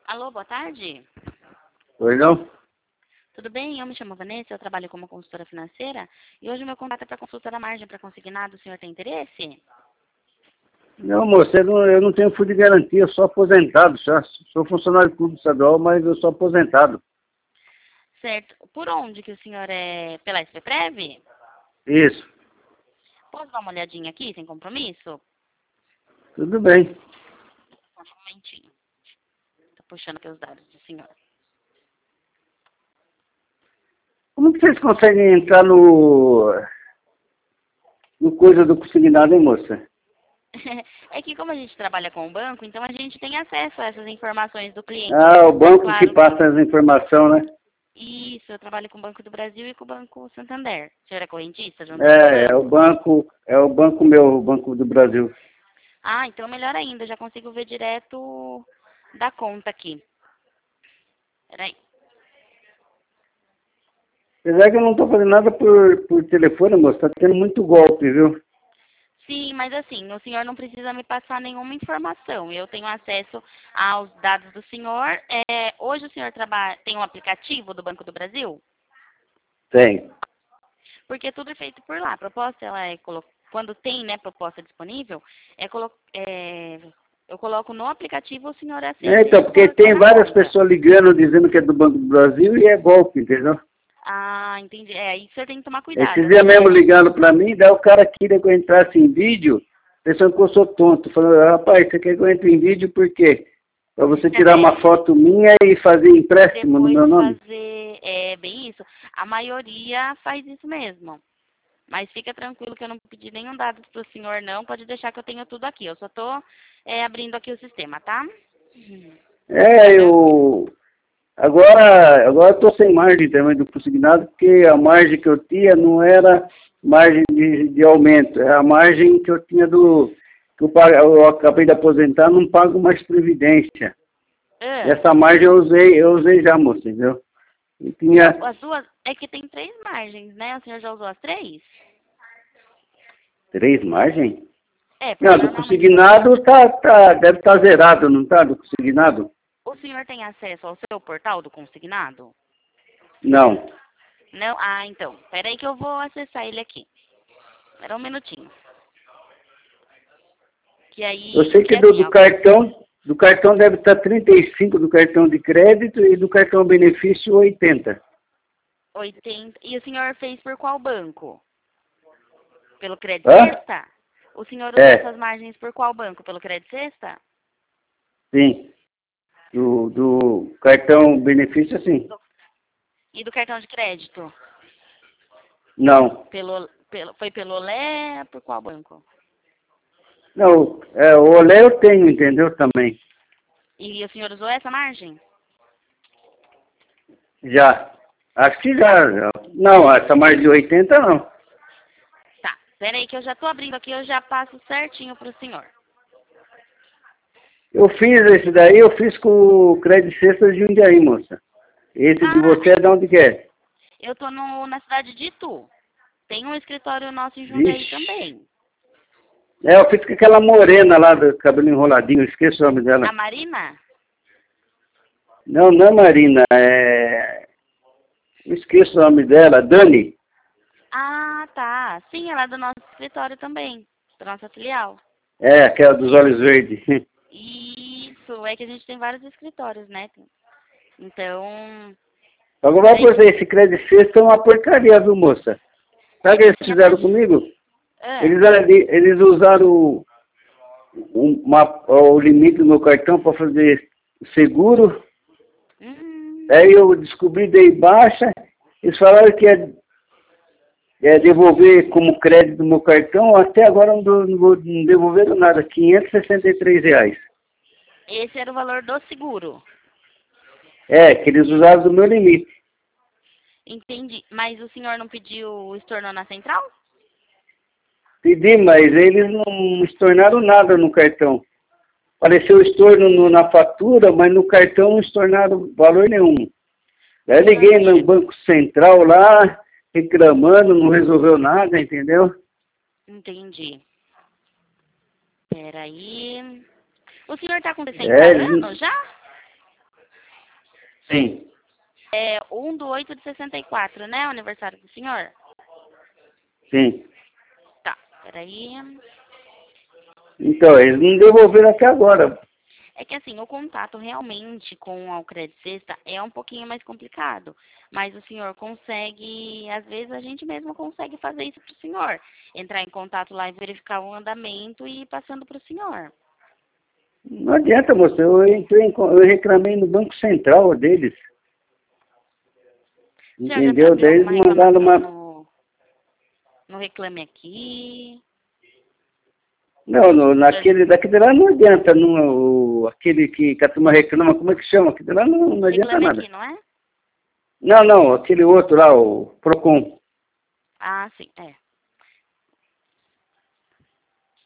Alô, boa tarde. Oi, não? Tudo bem? Eu me chamo Vanessa, eu trabalho como consultora financeira e hoje o meu contato é para consulta da margem para consignado. O senhor tem interesse? Não, moço, eu não tenho fundo de garantia, eu sou aposentado, já. Sou funcionário público estadual, mas eu sou aposentado. Certo. Por onde que o senhor é? Pela SPPrev? Isso, Posso dar uma olhadinha aqui, sem compromisso? tudo bem. Só um momentinho. Tô puxando aqui os dados do senhor. Como que vocês conseguem entrar no coisa do consignado, hein, moça? É que como a gente trabalha com o banco, então a gente tem acesso a essas informações do cliente. Ah, o Mas banco que claro, passa as informações, né? isso, eu trabalho com o Banco do Brasil e com o Banco Santander. O senhor é correntista junto com esse É banco? o banco meu, o Banco do Brasil. Ah, então melhor ainda, já consigo ver direto da conta aqui. Peraí. Apesar que eu não estou fazendo nada por telefone, moço, tá tendo muito golpe, viu? Sim, mas assim, o senhor não precisa me passar nenhuma informação. Eu tenho acesso aos dados do senhor. Hoje o senhor tem um aplicativo do Banco do Brasil? Tem. Porque tudo é feito por lá. A proposta, ela é quando tem, né, proposta disponível, eu coloco no aplicativo, o senhor É, acessa e então, eu porque coloco tem na várias conta. pessoas ligando, dizendo que é do Banco do Brasil e é golpe, entendeu? Ah, entendi. Aí o senhor tem que tomar cuidado, Esses dias né? mesmo ligando pra mim, daí o cara queria que eu entrasse em vídeo, pensando que eu sou tonto. Falando, rapaz, você quer que eu entre em vídeo por quê? Pra você tirar uma foto minha e fazer empréstimo no Depois meu nome? fazer, bem isso. A maioria faz isso mesmo. Mas fica tranquilo que eu não pedi nenhum dado pro senhor, não. Pode deixar que eu tenho tudo aqui. Eu só tô abrindo aqui o sistema, tá? Fica É, tranquilo. agora eu tô sem margem também do consignado, porque a margem que eu tinha não era margem de aumento, é a margem que eu tinha eu acabei de aposentar, não pago mais previdência. Ah, Essa margem eu usei já, moça, entendeu? E tinha as duas, é que tem 3 margens, né? O senhor já usou as 3? 3 margens? É, porque Não, do normalmente consignado deve estar zerado, não tá? Do consignado? o senhor tem acesso ao seu portal do consignado? Não. Não? Ah, então. Pera aí que eu vou acessar ele aqui. Espera um minutinho. Que Eu aí, sei que que assim, ó, do cartão deve estar 35 do cartão de crédito e do cartão benefício 80. 80. E o senhor fez por qual banco? Pelo Crédito Hã? Sexta? O senhor usou É, essas margens por qual banco? Pelo Crédito Sexta? sim. Do cartão benefício, sim. E do cartão de crédito? Não. Foi pelo Olé? Por qual banco? Não, o olé eu tenho, entendeu? Também. E o senhor usou essa margem? Já. Acho que já. Não, essa mais de 80 não. Tá. Pera aí que eu já tô abrindo aqui, eu já passo certinho pro senhor. Eu fiz esse daí, eu fiz com o Crédito Sexta de Jundiaí, moça. Esse de Ah, você é de onde que é? eu tô na cidade de Itu. Tem um escritório nosso em Jundiaí Vixe. também. Eu fiz com aquela morena lá do cabelo enroladinho, esqueço o nome A dela. Marina? Não, não é Marina, eu esqueço o nome dela, Dani. Ah, tá. Sim, ela é do nosso escritório também. Da nossa filial. É, aquela dos olhos verdes. Isso, é que a gente tem vários escritórios, né? Então, Agora, peraí por que eu... exemplo, esse Crédito Sexta é uma porcaria, viu, moça? É Sabe o que que eles assim, fizeram comigo? Ah, Eles usaram o limite do meu cartão para fazer seguro. Aí hum, eu descobri, dei baixa. Eles falaram que ia devolver como crédito no meu cartão. Até agora não devolveram nada. R$ 563. esse era o valor do seguro. É, que eles usaram do meu limite. Entendi. Mas o senhor não pediu o estorno na central? Pedi, mas eles não estornaram nada no cartão. Apareceu estorno na fatura, mas no cartão não estornaram valor nenhum. Daí O eu senhor liguei não no chegou. Banco Central lá, reclamando, não resolveu nada, entendeu? Entendi. Peraí. O senhor tá com 60 É, anos já? Sim, É 1/8/64, né? O aniversário do senhor? sim. Tá, peraí. Então, eles não devolveram até agora. É que assim, o contato realmente com a Credit Sexta é um pouquinho mais complicado. Mas o senhor consegue, às vezes a gente mesmo consegue fazer isso pro senhor. Entrar em contato lá e verificar o andamento e ir passando pro senhor. Não adianta, moça. Eu reclamei no Banco Central deles. O senhor já Entendeu? abriu Daí eles alguma mandaram reclamação uma. no Reclame Aqui? Não, daquele lá não adianta. Não, aquele que a turma reclama, como é que chama? Aquele lá não adianta Reclame nada. Aqui, não é? Não, aquele outro lá, o Procon. Ah, sim, é.